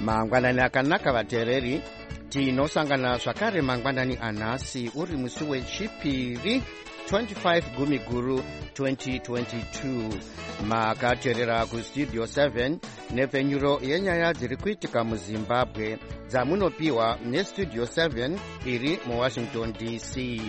mangwanani akanaka vateereri, tinosangana zvakare mangwanani anhasi uri musi wechipiri 25 gumiguru 2022. makateerera kustudio 7 nepfenyuro yenyaya dziri kuitika muzimbabwe dzamunopiwa nestudio 7 iri muwashington dc.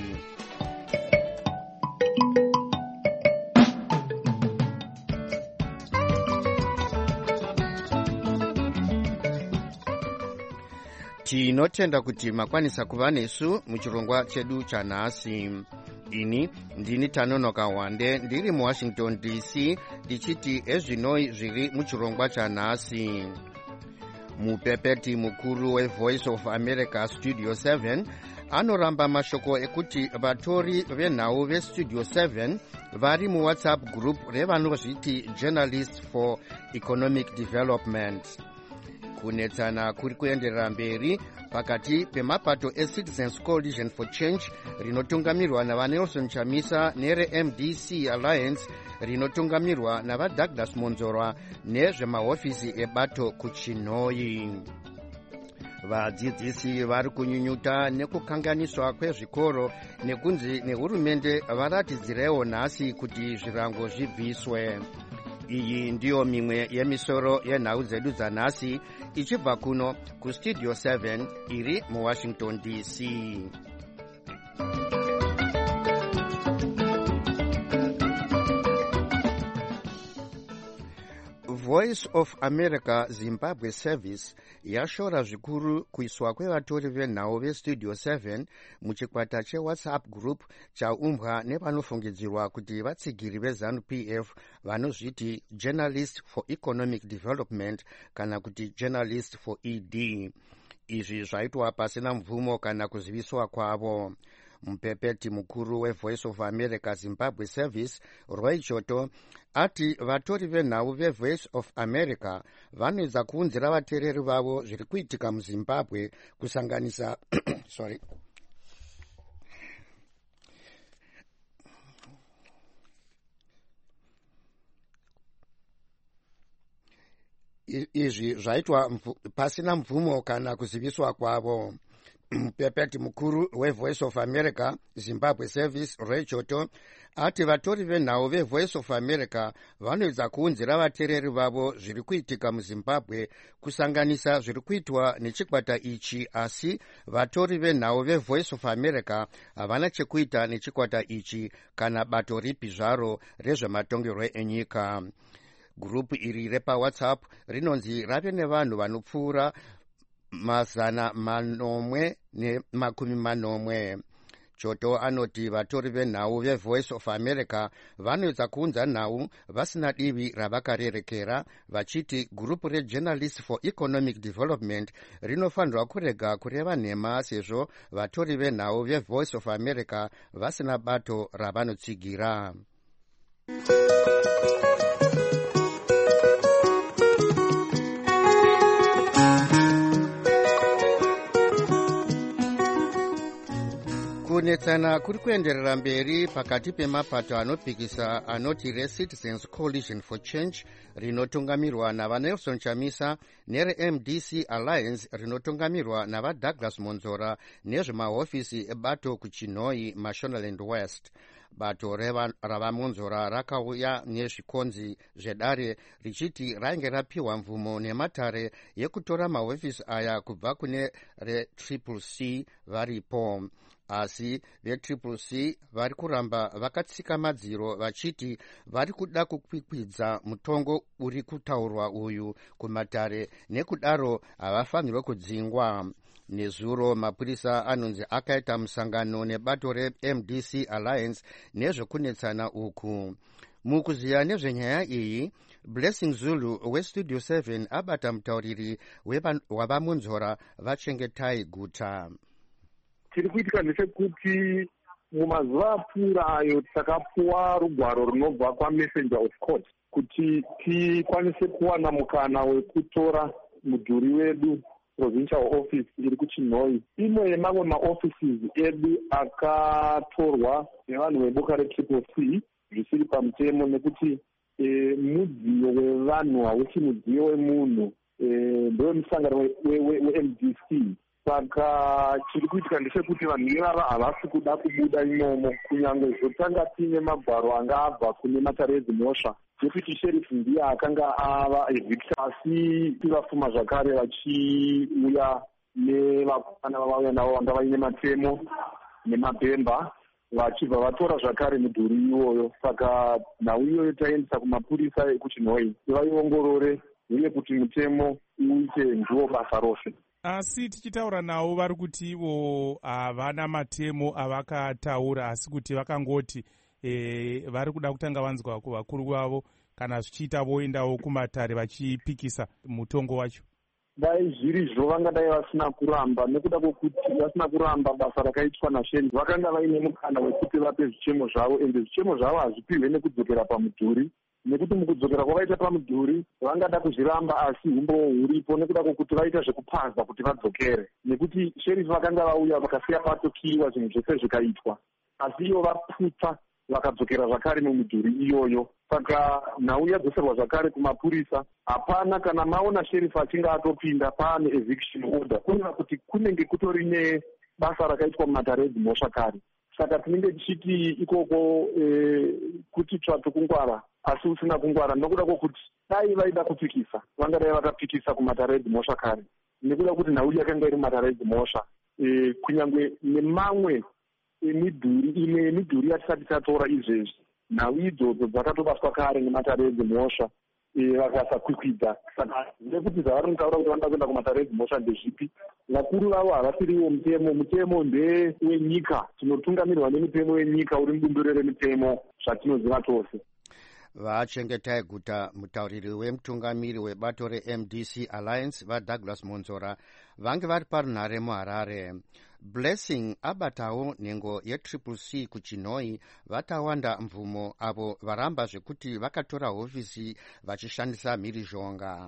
tinotenda kuti makwanisa kuva nesu muchirongwa chedu chanhasi. ini ndini Tanonoka Wande ndiri muwashington dc ndichiti ezvinoi zviri muchirongwa chanhasi. mupepeti mukuru wevoice of america studio 7 anoramba mashoko ekuti vatori venhau vestudio 7 vari muwhatsapp group revanozviti journalists for economic development. kunetsana kuri kuenderera mberi pakati pemapato eCitizens Coalition for Change rinotungamirwa navaNelson Chamisa nereMDC Alliance rinotungamirwa navaDouglas Monzorwa nezvemahofisi ebato kuChinhoyi. vadzidzisi vari kunyunyuta nekukanganiswa kwezvikoro nekunzi nehurumende varatidzirewo nhasi kuti zvirango zvibviswe. iyi ndiyo mimwe yemisoro yenhau dzedu dzanhasi ichibva kuno kustudio 7 iri muwashington dc. voice of america zimbabwe service yashora zvikuru kuiswa kwevatori venhau vestudio 7 muchikwata chewhatsapp group chaumbwa nevanofungidzirwa kuti vatsigiri veZANU-PF vanozviti journalist for economic development kana kuti journalist for ED. izvi zvaitwa pasina mvumo kana kuziviswa kwavo. mupepeti mukuru wevoice of america zimbabwe service Roy Choto ati vatori venhau vevoice of america vanoedza kuunzira vateereri vavo zviri kuitika muzimbabwe kusanganisa sorry izvi zvaitwa pasina mvumo kana kuziviswa kwavo. mupepeti mukuru wevoice of america zimbabwe service Roy Choto ati vatori venhau vevoice of america vanoedza kuunzira vateereri vavo zviri kuitika muzimbabwe kusanganisa zviri kuitwa nechikwata ichi, asi vatori venhau vevoice of america havana chekuita nechikwata ichi kana bato ripi zvaro rezvematongerwo enyika. gurupu iri repawhatsapp rinonzi rave nevanhu vanopfuura 940. Choto anoti vatori venhau vevoice of america vanoedza kuunza nhau vasina divi ravakarerekera, vachiti gurupu rejournalists for economic development rinofanirwa kurega kureva nhema sezvo vatori venhau vevoice of america vasina bato ravanotsigira. kunetsana kuri kuenderera mberi pakati pemapato anopikisa anoti reCitizens Coalition for Change rinotungamirwa navaNelson Chamisa nereMDC Alliance rinotungamirwa navaDouglas Monzorwa nezvemahofisi ebato kuChinhoyi Mashonaland West. bato ravamonzorwa rakauya nezvikonzi zvedare richiti rainge rapiwa mvumo nematare yekutora mahofisi aya kubva kune reCCC varipo, asi veCCC vari kuramba vakatsika madziro vachiti vari kuda kukwikwidza mutongo uri kutaurwa uyu kumatare, nekudaro havafanirwe kudzingwa. nezuro mapurisa anonzi akaita musangano nebato reMDC Alliance nezvekunetsana uku. mukuziya nezvenyaya iyi, Blessing Zulu westudio 7 abata mutauriri wavamonzora vachengetai guta. chiri kuitika ndechekuti mumazuva apfuura ayo takapuwa rugwaro runobva kwaMessenger of Court kuti tikwanise kuwana mukana wekutora mudhuri wedu provincial office iri kuChinhoyi. imwe yemamwe maoffices edu akatorwa nevanhu veboka reCCC zvisiri pamutemo, nekuti mudziyo wevanhu hausi mudziyo wemunhu. ndewe musangano weMDC. Saka chiri kuitika ndechekuti vanhu ivava havasi kuda kubuda imomo, kunyange zvotanga tiine magwaro anga abva kune Matarezi Mhosva. Deputy Sheriff ndiye akanga ava evicted, asi tivafuma zvakare vachiuya nevana vavauya navo vanga vaine matemo nemabhemba, vachibva vatora zvakare mudhuri iwoyo. Saka nhau iyoyo taendesa kumapurisa ekuChinhoyi tivaiongorore uye kuti mutemo uite ndiwo basa rose. Asi tichitaura navo vari kuti ivo havana matemo avakataura, asi kuti vakangoti vari kuda kutanga vanzwa kuvakuru vavo, kana zvichiita voendawo kumatare vachipikisa mutongo wacho. Dai zvirizvo vangadai vasina kuramba, nekuda kwokuti vasina kuramba basa rakaitwa naSheriff. Vakanga vaine mukana wekuti vape zvichemo zvavo, ende zvichemo zvavo hazvipihwe nekudzokera pamudhuri, nekuti mukudzokera kwavaita pamudhuri vangada kuzviramba, asi umbo huripo nekuda kwokuti vaita zvekupaza kuti vadzokere, nekuti Sheriff vakanga vauya vakasiya patokiwa zvinhu zvose zvikaitwa, asi ivo vaputsa vakadzokera zvakare mumidhuri iyoyo. Saka nhau yadzoserwa zvakare kumapurisa. Hapana kana maona Sheriff achinge atopinda paane eviction order, kureva kuti kunenge kutori nebasa rakaitwa muMatarezi Mhosva kare. Saka tinenge tichiti ikoko kuti tsvato kungwara asi usina kungwara, nokuda kwokuti dai vaida kupikisa vangadai vakapikisa kuMatarezi Mhosva kare, nekuda kuti nhau yakanga iri muMatarezi Mhosva. Kunyange nemamwe imwe midhuri yatisati tatora izvezvi, nhau idzodzo dzakatobatwa kare neMatarezi Mhosva vakasakwikwidza. Saka ndekuti zvavari kutaura kuti vanoda kuenda kuMatarezi Mhosva ndezvipi? Vakuru vavo havasiriwo mutemo ndewenyika, tinotungamirwa nemitemo yenyika, uri mudumburiro remitemo zvatinoziva tose. Vachengetai guta mutauriri wemutungamiri webato reMDC Alliance vaDouglas Monzora vange vari parunhare muHarare. Blessing abatawo nhengo yeCCC kuChinhoyi vatawanda mvumo avo varamba zvekuti vakatora hofisi vachishandisa mhirizhonga.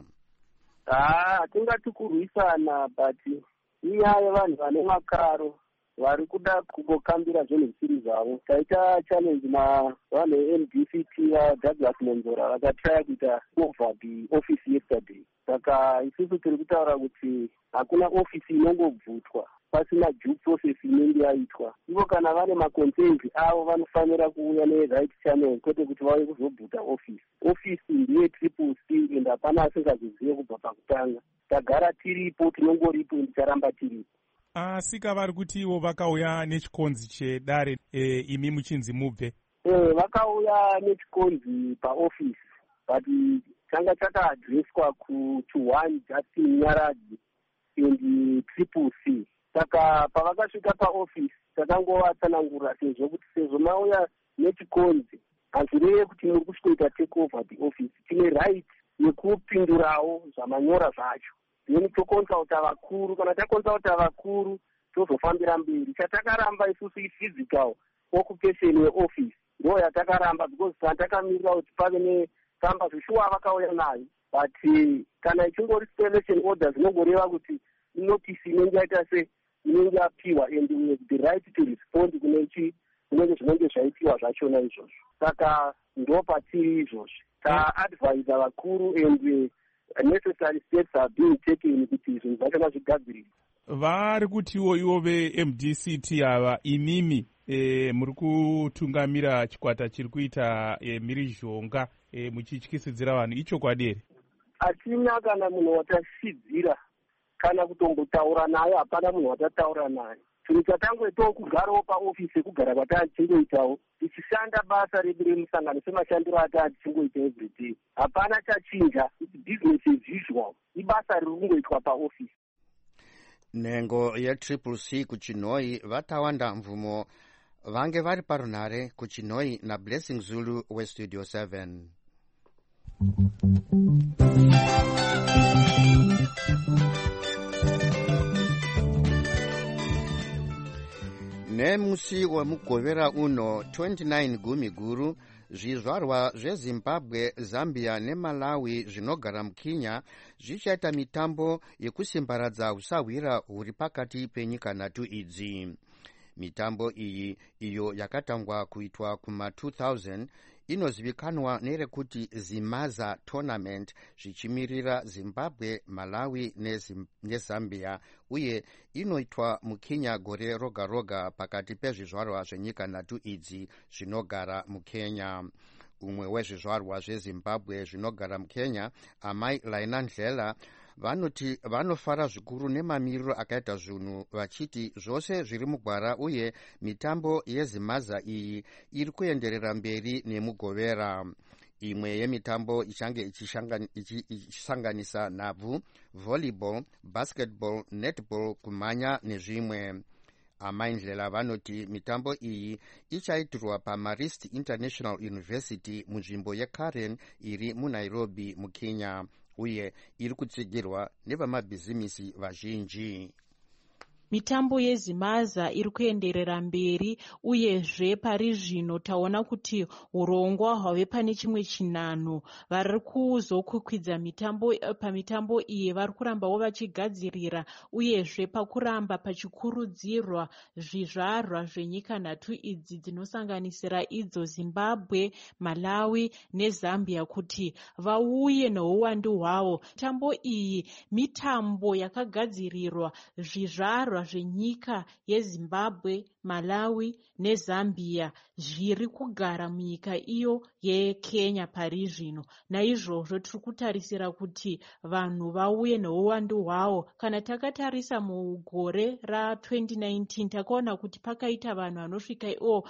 Hatingati kurwisana, but inyaya yevanhu vane makaro vari kuda kungokambira zvinhu zvisiri zvavo. Taita challenge navanhu veMDCT vaDouglas Monzora vakatraya kuita over the office yesterday. Saka isusu tiri kutaura kuti hakuna ofisi inongobvutwa pasina due process inenge yaitwa. Ivo kana vane maconcerns avo vanofanira kuuya neRight Channel, kwete kuti vauye kuzobvuta ofisi. Ofisi ndiye CCC ende hapana asingazozive kubva pakutanga. Tagara tiripo, tinongoripo, ticharamba tiripo. Asi kavari kuti ivo vakauya nechikonzi chedare, imi muchinzi mubve? Vakauya nechikonzi paofisi, but changa chakaadreswa to1 Justin Nyaradzi and CCC. Saka pavakasvika paofisi takangovatsanangura sezvo mauya nechikonzi hazvireve kuti muri kusvikoita take over the office. Tine right yekupindurawo zvamanyora zvacho, then tokonsulta vakuru. Kana takonsulta vakuru tozofambira mberi. Chatakaramba isusu physical occupation yeoffice ndo yatakaramba, because takamirira kuti pave nekamba zvishuwa vakauya nayo, but kana ichingori supervision order zvinongoreva kuti inotisi inenge yaita inenge yapiwa, and we have the right to respond kunenge zvinenge zvaitiwa zvachona izvozvo. Saka ndo patiri izvozvo taadvisa vakuru, and necessary steps are being taken kuti zvinhu zvachona zvigadzirire. Vari kutiwo ivo veMDCT ava imimi muri kutungamira chikwata chiri kuita mhirizhonga muchityisidzira vanhu, ichokwadi here? Hatina kana munhu watasidzira kana kutombotaura naye, hapana munhu watataura naye. Chinhu chatangoitawo kugarawo paofisi ekugara kwatichingoitawo, tichishanda basa redu remusangano semashandiro atichingoita everyday. Hapana chachinja, it's business as usual. Ibasa riri kungoitwa paofisi. Nhengo yeCCC kuChinhoyi vatawanda mvumo vange vari parunhare kuChinhoyi naBlessing Zulu weStudio 7. Nemusi wemugovera uno 29 gumi guru, zvizvarwa zveZimbabwe, Zambia neMalawi zvinogara muKenya zvichaita mitambo yekusimbaradza usahwira huri pakati penyika nhatu idzi. Mitambo iyi iyo yakatangwa kuitwa kuma 2000 inozivikanwa nerekuti Zimaza Tournament zvichimirira Zimbabwe, Malawi neZambia, uye inoitwa muKenya gore roga roga pakati pezvizvarwa zvenyika 3 idzi zvinogara muKenya. Umwe wezvizvarwa zveZimbabwe zvinogara muKenya, Amai Laina Ndlela, vanoti vanofara zvikuru nemamiriro akaita zvinhu, vachiti zvose zviri mugwara uye mitambo yeZimaza iyi iri kuenderera mberi nemugovera. Imwe yemitambo ichange ichisanganisa nhabvu, volleyball, basketball, netball, kumhanya nezvimwe. Amai Ndlela vanoti mitambo iyi ichaitirwa paMarist International University munzvimbo yeKaren iri muNairobi muKenya, uye iri kutsigirwa nevamabhizimisi vazhinji. Mitambo yeZimaza iri kuenderera mberi, uyezve pari zvino taona kuti urongwa hwave pane chimwe chinhanho. Vari kuzokwikwidzira pamitambo iyi vari kurambawo vachigadzirira, uyezve pakuramba pachikurudzirwa zvizvarwa zvenyika 3 idzi dzinosanganisira idzo Zimbabwe, Malawi neZambia kuti vauye neuwandu hwavo. Mitambo iyi mitambo yakagadzirirwa zvizvarwa zvenyika yeZimbabwe, Malawi neZambia zviri kugara munyika iyo yeKenya pari zvino. Naizvozvo tiri kutarisira kuti vanhu vauye neuwandu hwavo. Kana takatarisa mugore ra2019 takaona kuti pakaita vanhu vanosvika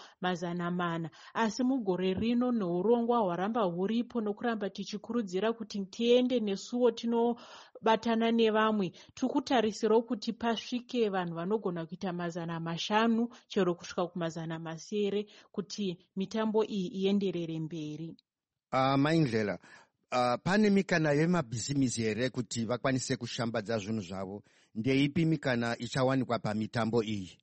400, asi mugore rino neurongwa hwaramba huripo nokuramba tichikurudzira kuti tiende nesuwo tinobatana nevamwe, tiri kutarisirawo kuti pasvike vanhu vanogona kuita 500 chero kusvika ku700 kuti mitambo iyi ienderere mberi. Amai Ndlela, pane mikana yemabhizimisi here kuti vakwanise kushambadza zvinhu zvavo? Ndeipi mikana ichawanikwa pamitambo iyi?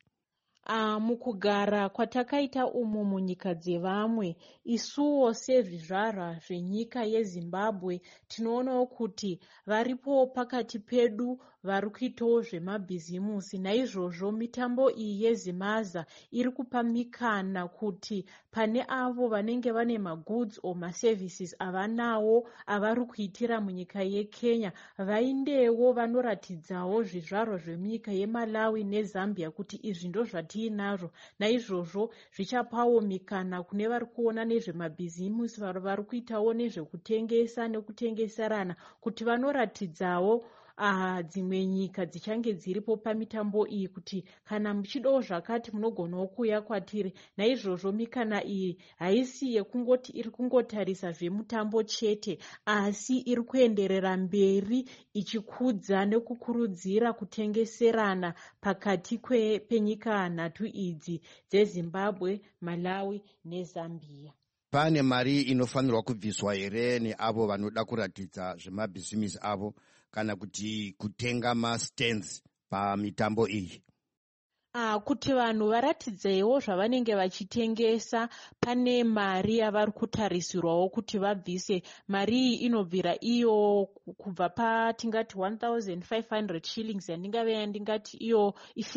Mukugara kwatakaita umu munyika dzevamwe, isuwo sezvizvarwa zvenyika yeZimbabwe tinoonawo kuti varipo pakati pedu vari kuitawo zvemabhizimusi. Naizvozvo mitambo iyi yeZimaza iri kupa mikana kuti pane avo vanenge vane magoods or maservices avanawo avari kuitira munyika yeKenya vaindewo vanoratidzawo zvizvarwa zvemunyika yeMalawi neZambia kuti izvi ndo zvatiinazvo. Naizvozvo zvichapawo mikana kune vari kuona nezvemabhizimusi vari kuitawo nezvekutengesa nekutengeserana kuti vanoratidzawo dzimwe nyika dzichange dziripo pamitambo iyi kuti kana muchidawo zvakati munogonawo kuuya kwatiri. Naizvozvo mikana iyi haisi yekungoti iri kungotarisa zvemutambo chete, asi iri kuenderera mberi ichikudza nekukurudzira kutengeserana pakati penyika 3 idzi dzeZimbabwe, Malawi neZambia. Pane mari inofanirwa kubviswa here neavo vanoda kuratidza zvemabhizimisi avo kana kuti kutenga mastands pamitambo iyi? Kuti vanhu varatidzewo zvavanenge vachitengesa, pane mari yavari kutarisirwawo kuti vabvise. Mari iyi inobvira iyo kubva patingati 1,500 shillings yandingave yandingati iyo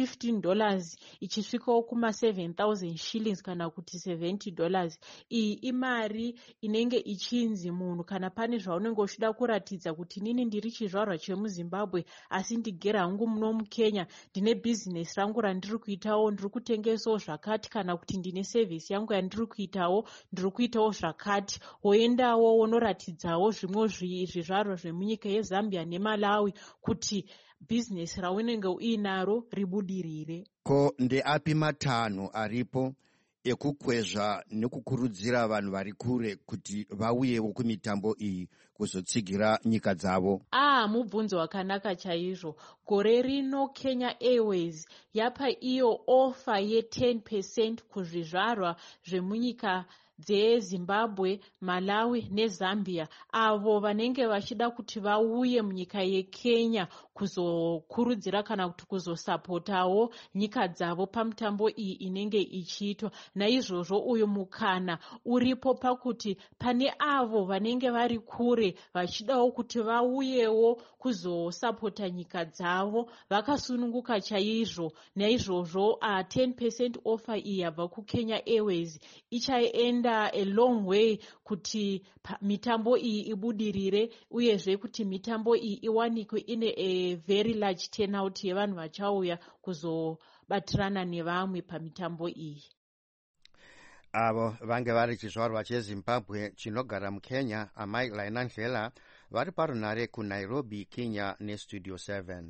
$15 ichisvikawo kuma7,000 shillings kana kuti $70. Iyi imari inenge ichinzi munhu kana pane zvaunenge uchida kuratidza kuti nini ndiri chizvarwa chemuZimbabwe asi ndigere hangu muno muKenya, ndine bhizinesi rangu ndiri kuitawo, ndiri kutengesawo zvakati, kana kuti ndine sevhisi yangu yandiri kuitawo, ndiri kuitawo zvakati, woendawo wonoratidzawo zvimwe zvizvarwa zvemunyika yeZambia neMalawi kuti bhizinesi raunenge uinaro ribudirire. Ko ndeapi matanho aripo ekukwezva nekukurudzira vanhu vari kure kuti vauyewo kumitambo iyi kuzotsigira nyika dzavo? Mubvunzo wakanaka chaizvo. Gore rino Kenya Airways yapa iyo ofa ye10% kuzvizvarwa zvemunyika dzeZimbabwe, Malawi neZambia, avo vanenge vachida kuti vauye munyika yeKenya kuzokurudzira kana kuti kuzosapotawo nyika dzavo pamitambo iyi inenge ichiitwa. Naizvozvo uyu mukana uripo pakuti pane avo vanenge vari kure vachidawo kuti vauyewo kuzosapota nyika dzavo vakasununguka chaizvo. Naizvozvo 10% ofa iyi yabva kuKenya Airways ichaenda zvakaenda a long way kuti mitambo iyi ibudirire uyezve kuti mitambo iyi iwanikwe ine a very large turnout yevanhu vachauya kuzobatirana nevamwe pamitambo iyi. avo vange vari chizvarwa chezimbabwe chinogara mukenya amai Laina Ndlela vari parunare kunairobi, Kenya nestudio 7.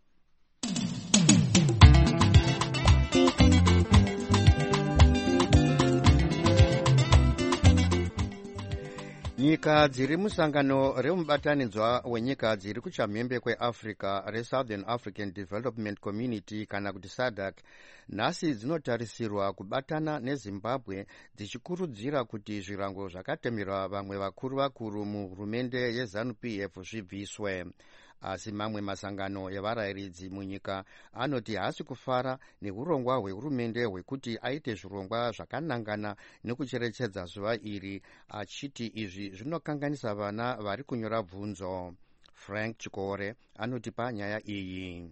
nyika dziri musangano remubatanidzwa wenyika dziri kuchamhembe kweafrica reSouthern African Development Community kana kuti SADC nhasi dzinotarisirwa kubatana nezimbabwe dzichikurudzira kuti zvirango zvakatemerwa vamwe vakuru muhurumende yeZANU-PF zvibviswe. Asi mamwe masangano evarayiridzi munyika anoti haasi kufara neurongwa hwehurumende hwekuti aite zvirongwa zvakanangana nekucherechedza zuva iri, achiti izvi zvinokanganisa vana vari kunyora bvunzo. Frank Chikore anotipa nyaya iyi.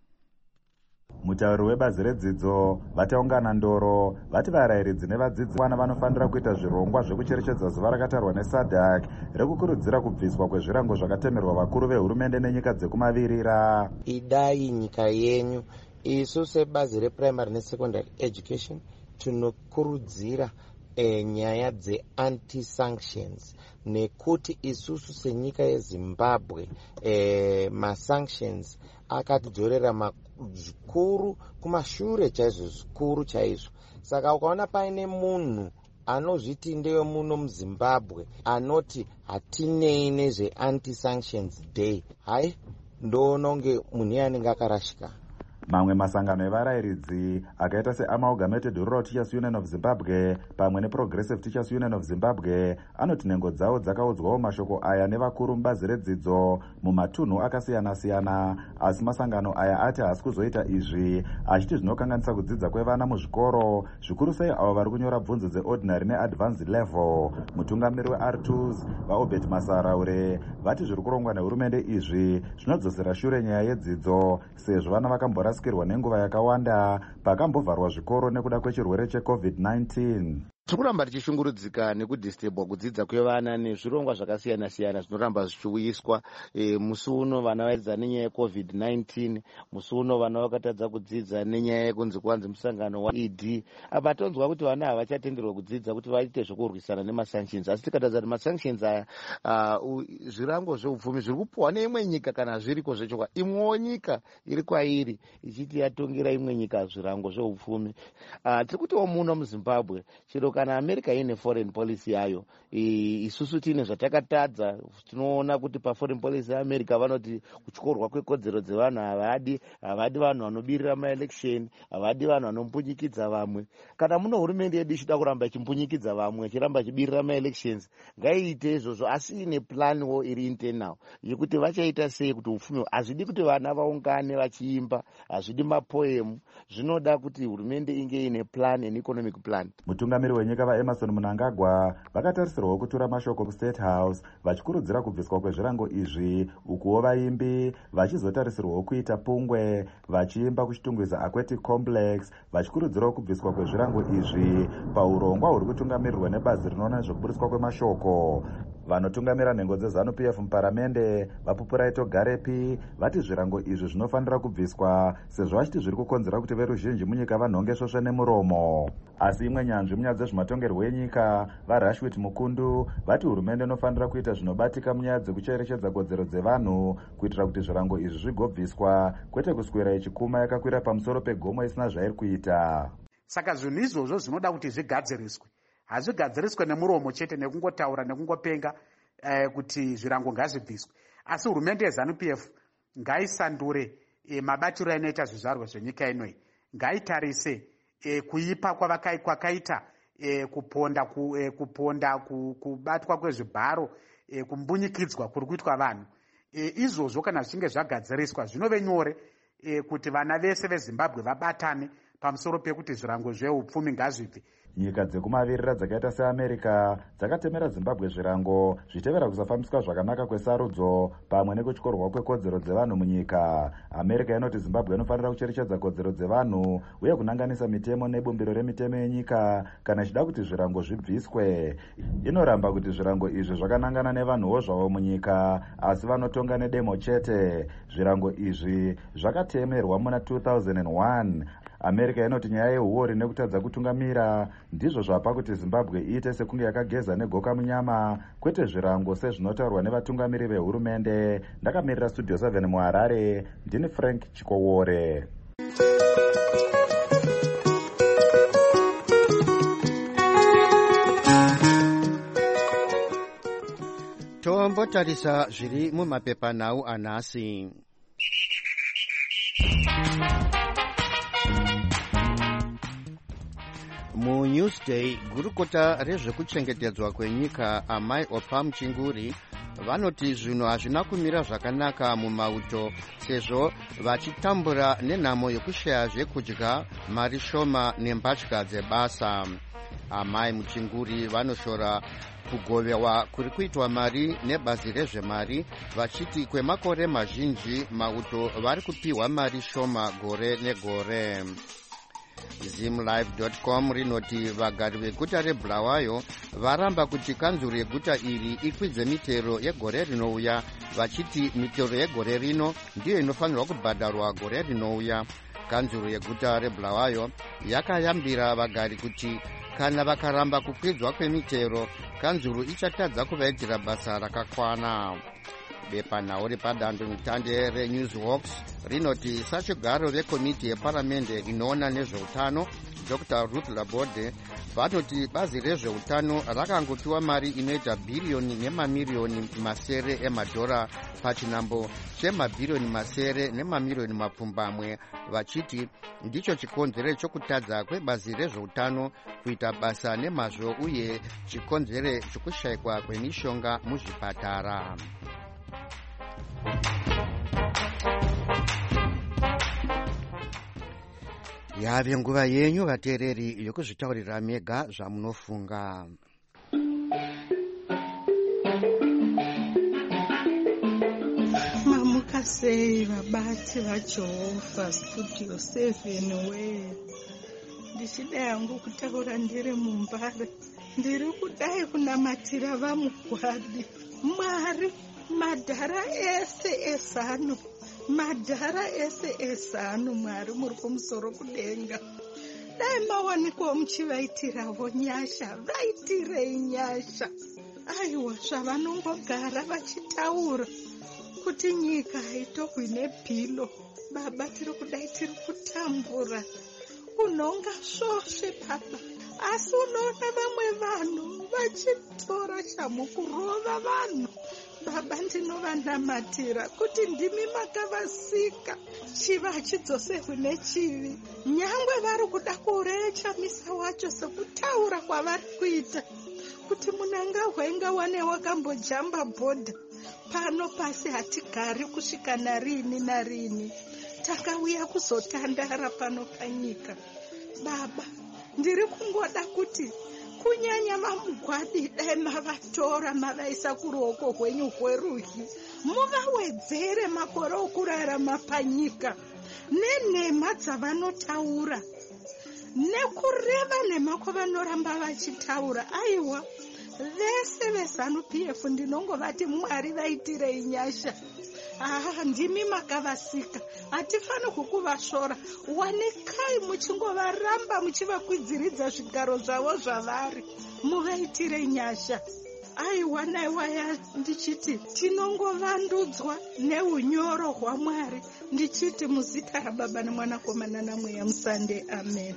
Mutauri webazi redzidzo vataungana ndoro vati varayiridzi nevadzidzi vana vanofanira kuita zvirongwa zvekucherechedza zuva rakatarwa neSADC rekukurudzira kubviswa kwezvirango zvakatemerwa vakuru vehurumende nenyika dzekumavirira. Idai nyika yenyu, isu sebazi reprimary nesecondary education tinokurudzira nyaya dze-anti-sanctions nekuti isusu senyika yeZimbabwe ma-sanctions akatidzorera zvikuru kumashure chaizvo, zvikuru chaizvo. Saka ukaona paine munhu anozviti ndewe muno muZimbabwe anoti hatinei nezve-anti-sanctions day, hai ndoona unge munhu anenge akarashika. Mamwe masangano evarayiridzi akaita seAmalgamated Rural Teachers Union of Zimbabwe pamwe neProgressive Teachers Union of Zimbabwe anoti nhengo dzavo dzakaudzwawo mashoko aya nevakuru mubazi redzidzo mumatunhu akasiyana-siyana, asi masangano aya ati haasi kuzoita izvi, achiti zvinokanganisa kudzidza kwevana muzvikoro, zvikuru sei avo vari kunyora bvunzo dzeordinary neadvanced level. Mutungamiri weR2s vaObert Masaraure vati zviri kurongwa nehurumende izvi zvinodzosera shure nyaya yedzidzo, sezvo vana vakamborasikirwa nenguva yakawanda pakambovharwa zvikoro nekuda kwechirwere cheCovid-19. Tikuramba tichishungurudzika nekudhistebwa kudzidza kwevana nezvirongwa zvakasiyana-siyana zvinoramba zvichiuyiswa. Musi uno vana vaedzidza nenyaya yeCovid-19, musi uno vana vakatadza kudzidza nenyaya yekunzi kuwanzi musangano waED. Apa tonzwa kuti vana havachatenderwa kudzidza kuti vaite zvokurwisana nemasanctions, asi tikatadza kuti masanctions aya zvirango zveupfumi zviri kupuwa neimwe nyika kana zviriko zvechokwadi. Imwewo nyika iri kwairi ichiti yatongera imwe nyika zvirango zveupfumi. Tiri kutiwo muno muZimbabwe chiro kana America ine foreign policy yayo, isusu tine zvatakatadza. Tinoona kuti paforeign policy yaAmerica vanoti kutyorwa kwekodzero dzevanhu havadi vanhu vanobirira maelection, havadi vanhu vanombunyikidza vamwe. Kana muno hurumende yedu ichida kuramba ichimbunyikidza vamwe, ichiramba ichibirira maelections, ngaiite izvozvo, asi ine planwo iri internal yekuti vachaita sei kuti upfumi. Hazvidi kuti vana vaungane vachiimba, hazvidi mapoemu, zvinoda kuti hurumende inge ine plan, an economic plan. Mutungamiri wenyika vaEmerson Mnangagwa vakatarisirwawo kutura mashoko kuState House vachikurudzira kubviswa kwezvirango izvi, ukuwo vaimbi vachizotarisirwawo kuita pungwe vachiimba kuchitungwiza Aquatic Complex vachikurudzirawo kubviswa kwezvirango izvi paurongwa huri kutungamirirwa nebazi rinoona nezvekubudiswa kwemashoko. Vanotungamira nhengo dzeZANU-PF muparamende vaPupuraito Garepi vati zvirango izvi zvinofanira kubviswa sezvo vachiti zviri kukonzera kuti veruzhinji munyika vanhonge svosve nemuromo. Asi imwe nyanzvi munyaya dzezvematongerwo enyika vaRashwit Mukundu vati hurumende inofanira kuita zvinobatika munyaya dzekucherechedza kodzero dzevanhu kuitira kuti zvirango izvi zvigobviswa, kwete kuswera ichikuma yakakwira pamusoro pegomo isina zvairi kuita. Saka zvinhu izvozvo zvinoda kuti zvigadziriswe, hazvigadziriswe nemuromo chete nekungotaura nekungopenga kuti zvirango ngazvibviswe, asi hurumende yeZANU-PF ngaisandure mabatiro ainoita zvizvarwa zvenyika inoi, ngaitarise kuipa kwakaita kuponda kubatwa kwezvibharo, kumbunyikidzwa kuri kuitwa vanhu. Izvozvo kana zvichinge zvagadziriswa zvinove nyore kuti vana vese veZimbabwe vabatane pamusoro pekuti zvirango zveupfumi ngazvibve. Nyika dzekumavirira dzakaita seamerica dzakatemera zimbabwe zvirango zvichitevera kusafambiswa zvakanaka kwesarudzo pamwe nekutyorwa kwekodzero dzevanhu munyika. America inoti zimbabwe inofanira kucherechedza kodzero dzevanhu uye kunanganisa mitemo nebumbiro remitemo yenyika kana ichida kuti zvirango zvibviswe. Inoramba kuti zvirango izvi zvakanangana nevanhuwo zvavo munyika asi vanotonga nedemo chete. Zvirango izvi zvakatemerwa muna 2001. America inoti nyaya yehuori nekutadza kutungamira ndizvo zvapa kuti Zimbabwe iite sekunge yakageza negoka munyama kwete zvirango sezvinotaurwa nevatungamiri vehurumende. Ndakamirira Studio 7 muHarare, ndini Frank Chikowore. Tombotarisa zviri mumapepanhau anhasi. MuNewsday, gurukota rezvekuchengetedzwa kwenyika amai Opa Muchinguri vanoti zvinhu hazvina kumira zvakanaka mumauto sezvo vachitambura nenhamo yekushaya zvekudya, mari shoma nembatya dzebasa. Amai Muchinguri vanoshora kugovewa kuri kuitwa mari nebazi rezvemari vachiti kwemakore mazhinji mauto vari kupiwa mari shoma gore negore. Zimlive.com rinoti vagari veguta reBulawayo varamba kuti kanzuru yeguta iri ikwidze mitero yegore rinouya vachiti mitero yegore rino ndiyo inofanirwa kubhadharwa gore rinouya. Kanzuru yeguta reBulawayo yakayambira vagari kuti kana vakaramba kukwidzwa kwemitero kanzuru ichatadza kuvaitira basa rakakwana. Bepanhau repadando mutande reNewsWalks rinoti sachigaro vekomiti yeparamende inoona nezveutano Dr. Ruth Laborde vanoti bazi rezveutano rakangopiwa mari inoita bhiriyoni nemamiriyoni masere emadhora pachinambo chemabhiriyoni masere nemamiriyoni mapfumbamwe vachiti ndicho chikonzero chokutadza kwebazi rezveutano kuita basa nemazvo uye chikonzero chokushayikwa kwemishonga muzvipatara. Yave nguva yenyu vateereri yokuzvitaurira mega zvamunofunga. Mamuka sei vabati vaJehovha Studio 7 we. Ndichida yangu kutaura ndiri muMbare. Ndiri kudai kunamatira vamugwadi. Mwari madhara ese ezano. Madhara ese ezano Mwari muri kumusoro kudenga. Dai mawanikwa muchivaitirawo nyasha, vaitirei nyasha. Aiwa zvavanongogara vachitaura kuti nyika haitogwi nepilo. Baba tiri kudai tiri kutambura. Unonga svosve papa. Asi unoona vamwe vanhu vachitora chamukurova vanhu. Baba ndinovanamatira kuti ndimi makavasika chiva chidzoserwe nechivi. Nyangwe vari kuda kurecha misa wacho sekutaura kwavari kuita kuti munanga hwenga wane wakambojamba bhodha pano pasi hatigari kusvika narini narini. Takauya kuzotandara pano panyika. Baba ndiri kungoda kuti kunyanya vamugwadi dai mavatora mavaisa kuruoko rwenyu rwerudyi muvawedzere makore okurarama panyika nenhema dzavanotaura nekureva nhema kwavanoramba vachitaura. Aiwa vese veZANU-PF ndinongovati Mwari vaitirei nyasha. Ndimi makavasika, hatifani kukuvashora. Wanikai muchingovaramba muchivakwidziridza zvigaro zvavo zvavari, muvaitire nyasha. Aiwa naiwaya ndichiti tinongovandudzwa neunyoro hwaMwari. Ndichiti muzita raBaba neMwanakomana naMweya Musande, amen.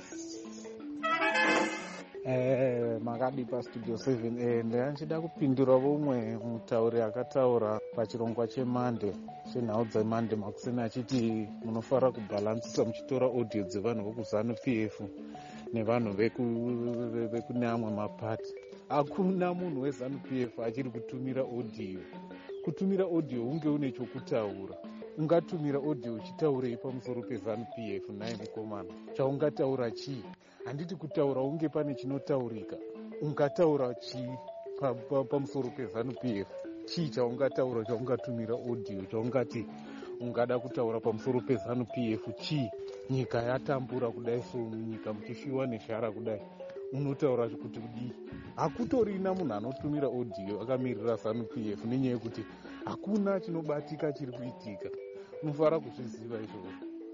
Makadi paStudio 7 ndachida kupindura vomwe mutauri akataura pachirongwa chemande chenhau dzemande makuseni achiti munofanira kubhalansisa muchitora audio dzevanhu vekuZANU-PF nevanhu vekune amwe mapati. Hakuna munhu weZANU-PF achiri kutumira audio. Kutumira audio unge une chokutaura. ungatumira audio uchitaurei pamusoro peZANU-PF? Naye mukomana, chaungataura chii? Handiti kutaura unge pane chinotaurika. Ungataura chii pamusoro peZANU-PF? Chii chaungataura, chaungatumira audio, chaungati ungada kutaura pamusoro peZANU-PF? Chii? Nyika yatambura kudai, so nyika muchishiwa neshara kudai, unotaura kuti kudii? Hakutorina munhu anotumira audio akamirira ZANU-PF, nenyaya yekuti hakuna chinobatika chiri kuitika. Unofanira kuzviziva izvozvo.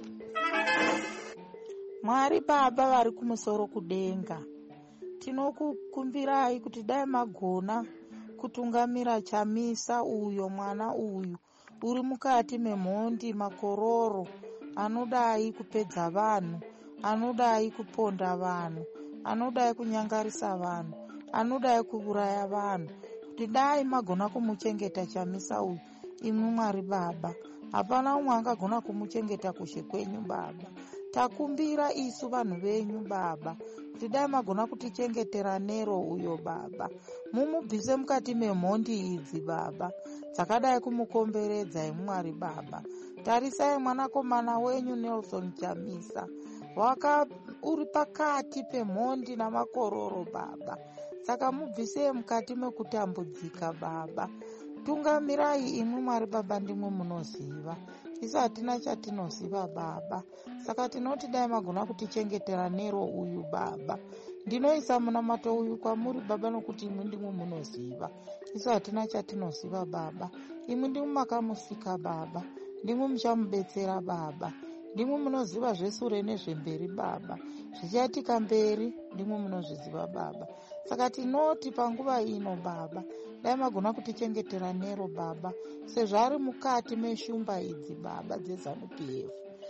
Mwari Baba vari kumusoro kudenga, tinokukumbirai kuti dai magona kutungamira Chamisa uyo mwana uyu uri mukati memhondi makororo anodai kupedza vanhu, anodai kuponda vanhu, anodai kunyangarisa vanhu, anodai kuuraya vanhu, kuti dai magona kumuchengeta Chamisa uyu. Imwe Mwari Baba, hapana umwe angagona kumuchengeta kushe kwenyu Baba. Takumbira isu vanhu venyu Baba, kuti dai magona kutichengetera Nero uyo Baba, mumubvise mukati memhondi idzi Baba dzakadai kumukomberedza. Imwe Mwari Baba, tarisai mwanakomana wenyu Nelson Chamisa, uri pakati pemhondi namakororo Baba, saka mubvisei mukati mekutambudzika Baba. Tungamirai imwe Mwari Baba, ndimwe munoziva, isu hatina chatinoziva Baba, saka tinoti dai magona kutichengetera Nero uyu Baba. Ndinoisa munamato uyu kwamuri Baba, nokuti imwe ndimwe munoziva, isu hatina chatinoziva Baba. Imwe ndimwe makamusika Baba, ndimwe muchamubetsera Baba, ndimwe munoziva zvesure nezvemberi Baba, zvichatika mberi ndimwe munozviziva Baba. Saka tinoti panguva ino Baba, dai magona kutichengetera Nero Baba, sezvo ari mukati meshumba idzi Baba dzeZANU-PF.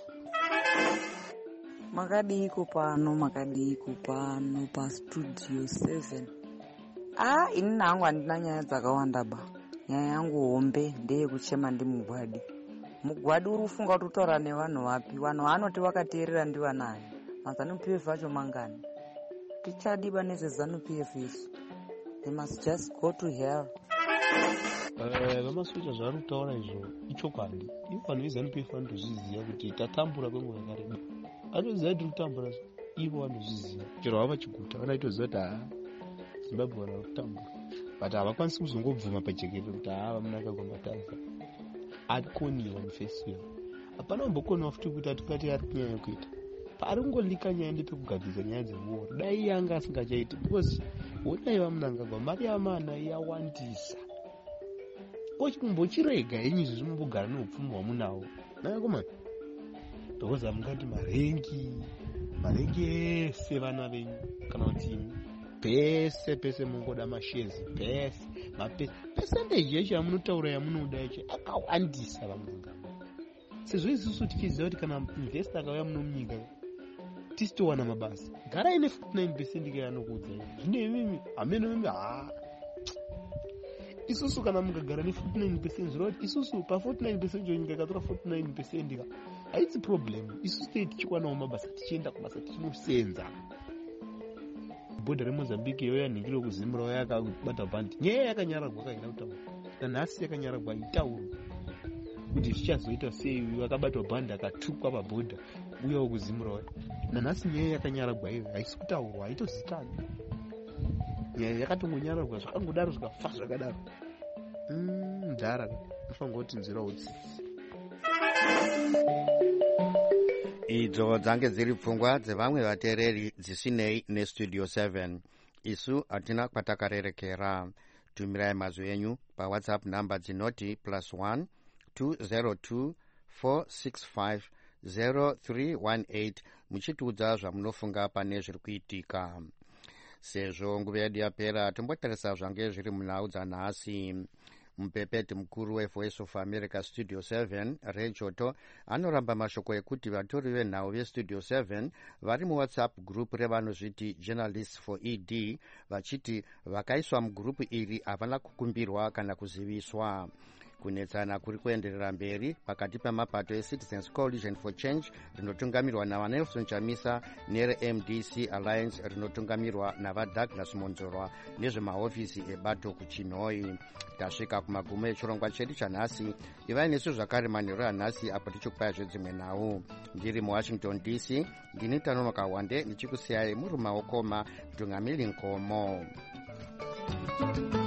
Makadiko pano pastudio 7. Ini nangu handina nyaya dzakawanda ba. Nyaya yangu hombe ndeyekuchema ndimugwadi. Mugwadi uri kufunga kuti utaura nevanhu vapi? Vanhu vanoti vakateerera ndivanani? MaZANU-PF acho mangani? Tichadiba nezveZANU-PF isu. They must just go to hell. Vamasucha zvavari kutaura izvo ichokwadi. Ivo vanhu veZANU-PF vanotozviziva kuti tatambura kwenguva yakareba. Vanoziva kuti kutambura, ivo vanozviziva. Chero vava chiguta vanoitoziva kuti Zimbabwe vari kutambura. But havakwanisi kuzongobvuma pajekerere kuti vamuna akagombatadza. Akoniwa mufestival. Hapana kumbokoniwa futi kuti atikati ari kunyanya kuita. Pari kungolika nyaya ndepekugadzirisa nyaya dzewori. Dai yanga asingachaiti because wodai vamunangagwa mari yamana yawandisa. Kumbochirega henyu izvi mumbogara neupfumi hwamunawo. Nakakomana. Because hamungati marengi ese vana venyu kana kuti pese mungoda mashezi pese percentage yacho yamunotaura yamunoda yacho akawandisa vamunangagwa. Sezvo isusu tichiziva kuti kana investor akauya muno munyika tisitowana mabasa, garai ne 49% yanokuudzai. Zvine mimi ameno mimi isusu kana mukagara ne 49% zvinova kuti isusu pa 49% nyika ikatora 49% ka haisi problem. Isusu tichikwanawo mabasa, tichienda kubasa, tichinosenza. Bhodha reMozambique yoya ningiro kuzimura yakabata bhandi, nyaya yakanyaragwa kaina kutaura, nanhasi yakanyaragwa itaurwa kuti zvichazoita sei. Vakabatwa bhandi akatukwa pabhodha uyawo kuzimura, nanhasi nyaya yakanyaragwa iyo haisi kutaurwa, haitozikanwa. Nyaya yakatongonyaragwa zvakangodaro zvikafa zvakadaro. Ndara unofanira kuti nzira utsitsi. Idzo dzange dziri pfungwa dzevamwe vateereri dzisinei nestudio 7. Isu hatina kwatakarerekera. Tumirai mazwi enyu paWhatsApp namba dzinoti +1 202 465 0318 muchitiudza zvamunofunga pane zviri kuitika. Sezvo nguva yedu yapera, tombotarisa zvange zviri munhau dzanhasi. Mupepeti mukuru weVoice of America Studio 7 Ray Choto anoramba mashoko ekuti vatori venhau veStudio 7 vari muWhatsApp group revanozviti Journalists for ED, vachiti vakaiswa mugrupu iri havana kukumbirwa kana kuziviswa. kunetsana kuri kuenderera mberi pakati pemapato eCitizens Coalition for Change rinotungamirwa navanelson chamisa nereMDC Alliance rinotungamirwa navadouglas monzorwa nezvemahofisi ebato kuchinhoi. Tasvika kumagumo echirongwa chedu chanhasi. Ivai nesu zvakare manheru anhasi apo tichikupai zvedzimwe nhau. Ndiri muWashington DC, ndini Tanonoka Wande ndichikusiyai muri maokoma Tungamiri Nkomo.